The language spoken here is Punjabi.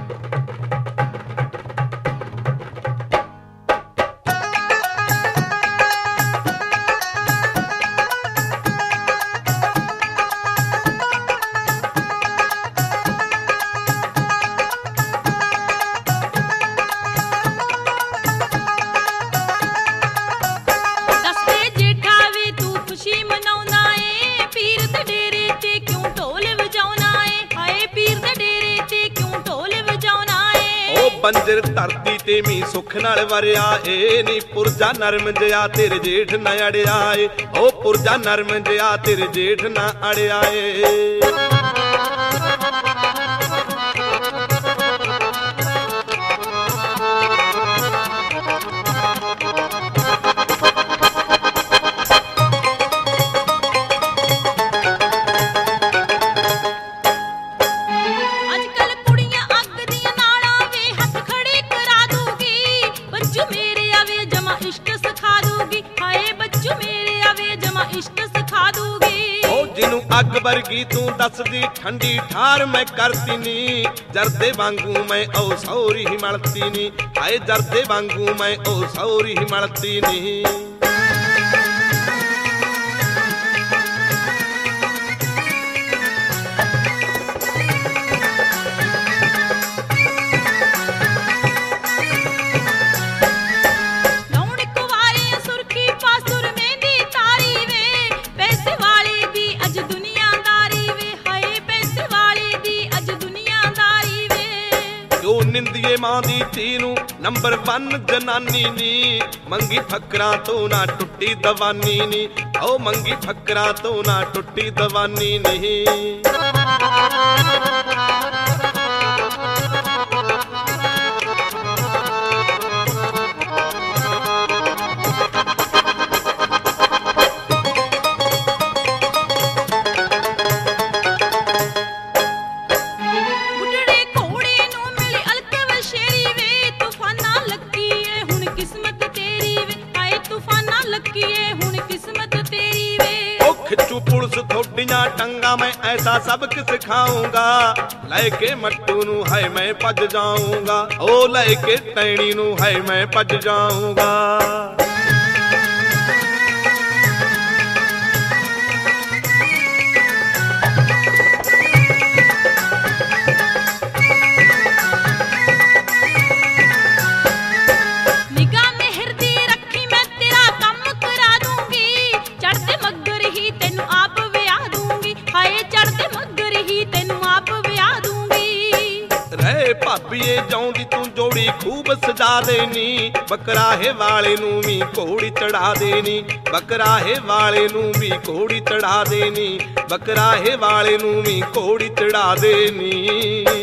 ਬੰਜਰ ਧਰਤੀ ਤੇ ਮੀ ਸੁੱਖ ਨਾਲ ਵਰਿਆ ਏ ਨੀ ਪੁਰਜਾ ਨਰਮ ਜਿਆ ਤੇਰੇ ਜੇਠ ਨਾ ਅੜਿਆ ਏ ਓ ਪੁਰਜਾ ਨਰਮ ਜਿਆ ਤੇਰੇ ਜੇਠ ਨਾ ਅੜਿਆ ਏ। ਜਿਹਨੂੰ ਅੱਗ ਵਰਗੀ ਤੂੰ ਦੱਸਦੀ ਠੰਡੀ ਠਾਰ ਮੈਂ ਕਰਤੀ ਨੀ ਜਰਦੇ ਵਾਂਗੂ ਮੈਂ ਓ ਸੌਰੀ ਹੀ ਮਲਤੀ ਨੀ ਹਾਏ ਜਰਦੇ ਵਾਂਗੂ ਮੈਂ ਓ ਸੌਰੀ ਹੀ ਮਲਤੀ ਨੀ। ਨਿੰਦੀਏ ਮਾਂ ਦੀ ਧੀ ਨੂੰ ਨੰਬਰ 1 ਜਨਾਨੀ ਨੀ ਮੰਗੀ ਫਕਰਾਂ ਤੋਂ ਨਾ ਟੁੱਟੀ ਦਵਾਨੀ ਨੀ ਓ ਮੰਗੀ ਫਕਰਾਂ ਤੋਂ ਨਾ ਟੁੱਟੀ ਦਵਾਨੀ ਨੀ। ਖਿੱਚੂ ਪੁਲਿਸ ਥੋਡੀਆਂ ਟੰਗਾ ਮੈਂ ਐਸਾ ਸਬਕ ਸਿਖਾਉਂਗਾ ਲੈ ਕੇ ਮੱਟੂ ਨੂੰ ਹਾਏ ਮੈਂ ਭੱਜ ਜਾਊਂਗਾ ਓ ਲੈ ਕੇ ਟੈਣੀ ਨੂੰ ਹਾਏ ਮੈਂ ਭੱਜ ਜਾਊਂਗਾ। ਭਾਬੀਏ ਜਾਉਂਦੀ ਤੂੰ ਜੋੜੀ ਖੂਬ ਸਜਾ ਦੇਨੀ ਬਕਰਾਹੇ ਵਾਲੇ ਨੂੰ ਵੀ ਘੋੜੀ ਚੜਾ ਦੇਨੀ ਬਕਰਾਹੇ ਵਾਲੇ ਨੂੰ ਵੀ ਘੋੜੀ ਚੜਾ ਦੇਨੀ ਬਕਰਾਹੇ ਵਾਲੇ ਨੂੰ ਵੀ ਘੋੜੀ ਚੜਾ ਦੇਨੀ।